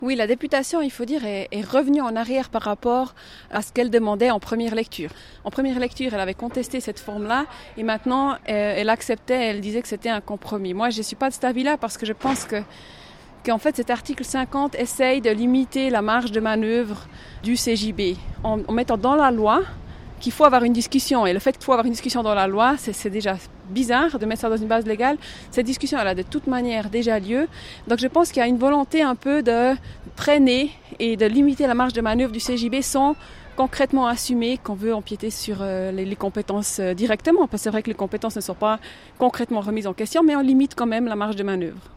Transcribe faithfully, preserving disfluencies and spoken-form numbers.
Oui, la députation, il faut dire, est, est revenue en arrière par rapport à ce qu'elle demandait en première lecture. En première lecture, elle avait contesté cette forme-là et maintenant, elle, elle acceptait, elle disait que c'était un compromis. Moi, je ne suis pas de cet avis-là parce que je pense que qu'en fait cet article cinquante essaye de limiter la marge de manœuvre du C J B en, en mettant dans la loi qu'il faut avoir une discussion. Et le fait qu'il faut avoir une discussion dans la loi, c'est, c'est déjà bizarre de mettre ça dans une base légale. Cette discussion, elle a de toute manière déjà lieu. Donc je pense qu'il y a une volonté un peu de freiner et de limiter la marge de manœuvre du C J B sans concrètement assumer qu'on veut empiéter sur euh, les, les compétences euh, directement. Parce que c'est vrai que les compétences ne sont pas concrètement remises en question, mais on limite quand même la marge de manœuvre.